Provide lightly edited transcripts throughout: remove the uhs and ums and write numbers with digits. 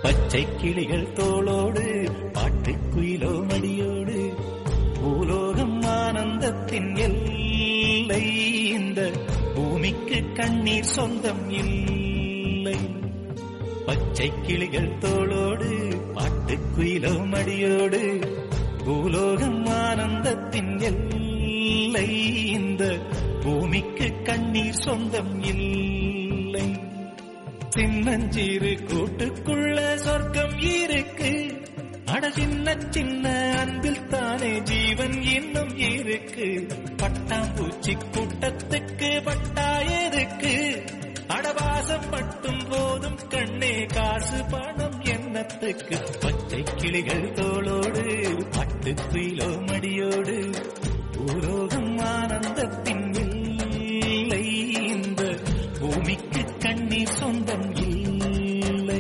பச்சை கிளிகள் தோளோடு பாட்டுக்குயிலோ மடியோடு பூலோகம் ஆனந்தத்தின் எல்லை. இந்த பூமிக்கு கண்ணீர் சொந்தம் இல்லை. பச்சை கிளிகள் தோளோடு பாட்டுக்குயிலோ மடியோடு பூலோகம் ஆனந்தத்தின் எல்லை. இந்த பூமிக்கு கண்ணீர் சொந்தம் இல்லை. சின்னஞ்சீரு கூட்டுக்குள்ள சொர்க்கம் இருக்கு. அட சின்ன சின்ன அன்பில் தானே ஜீவன் இன்னும் இருக்கு. பட்டாம்பூச்சி கூட்டத்துக்கு பட்டா எதுக்கு? அடவாசம் மட்டும் போதும் கண்ணே, காசு பணம் எண்ணத்துக்கு. பச்சை கிளிகள் தோளோடு பாட்டுக்குயிலோ மடியோடு பூலோகம் ஆனந்தத்தின் இல்லை. இந்த பூமிக்கு கண்ணீர் சொந்தம் இல்லை.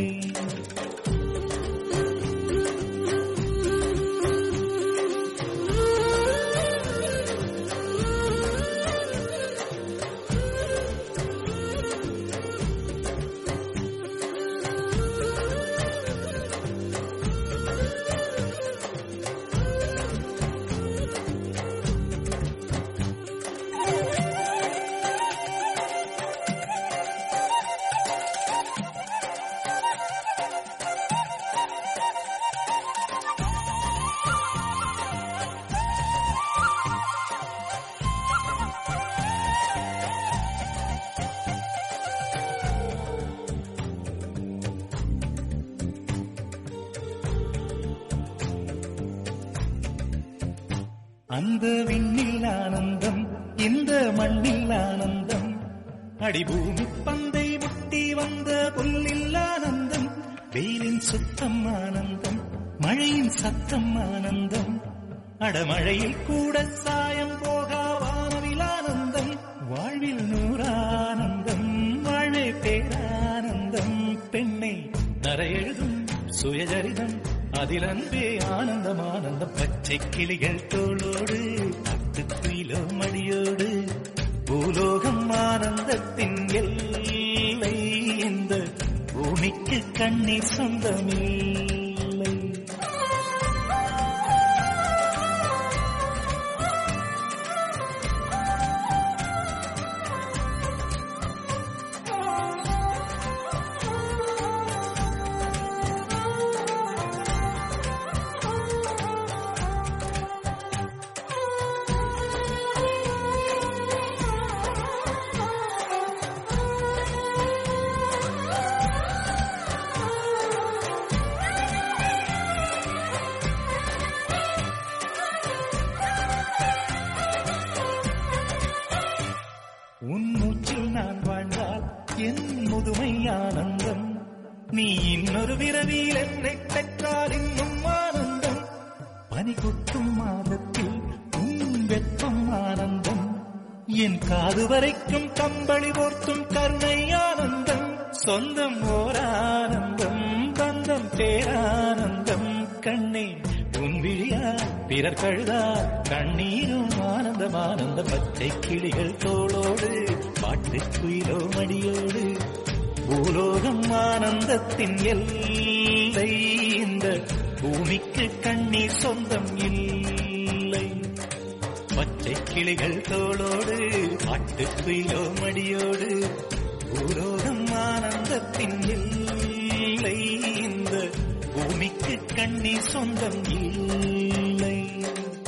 அந்த விண்ணில் ஆனந்தம், இந்த மண்ணில் ஆனந்தம். அடிபூமி பந்தை முட்டி வந்த புல்லில் ஆனந்தம். வெயிலின் சுத்தம் ஆனந்தம், மழையின் சத்தம் ஆனந்தம். அடமழையில் கூட சாயம் போகா வானவில் ஆனந்தம். வாழ்வில் நூறானந்தம், வாழ்வே பேரானந்தம். பெண்ணை நரையெழுதும் சுயஜரிதம், அதில் அன்பே ஆனந்தம் ஆனந்தம். பச்சை கிளிகள் தோளோடு பாட்டுக்குயிலோ மடியோடு பூலோகம் ஆனந்தத்தின் எல்லை. இந்த பூமிக்கு கண்ணீர் சொந்தமில்லை. உன் மூச்சில் நான் வாழ்ந்தால் என் முதுமை ஆனந்தம். நீ இன்னொரு விரவியில் என்னை பெற்றால் இன்னும் ஆனந்தம். பனி கொட்டும் மாதத்தில் உன் வெப்பம் ஆனந்தம். என் காது வரைக்கும் கம்பளி போர்த்தும் கருணை ஆனந்தம். சொந்தம் ஓர் ஆனந்தம், பந்தம் பேரானந்தம். கண்ணே உன் விழியா பிறர் கழுதா கண்ணீரும் ஆனந்தம் ஆனந்தம். பச்சை கிளிகள் தோளோடு பாட்டுக்குயிலோ மடியோடு பூலோகம் ஆனந்தத்தின் எல்லை. இந்த பூமிக்கு கண்ணீர் சொந்தம் இல்லை. பச்சை கிளிகள் தோளோடு பாட்டுக்குயிலோ மடியோடு பூலோகம் ஆனந்தத்தின் எல்லை. இந்த பூமிக்கு கண்ணீர் சொந்தம் இல்லை.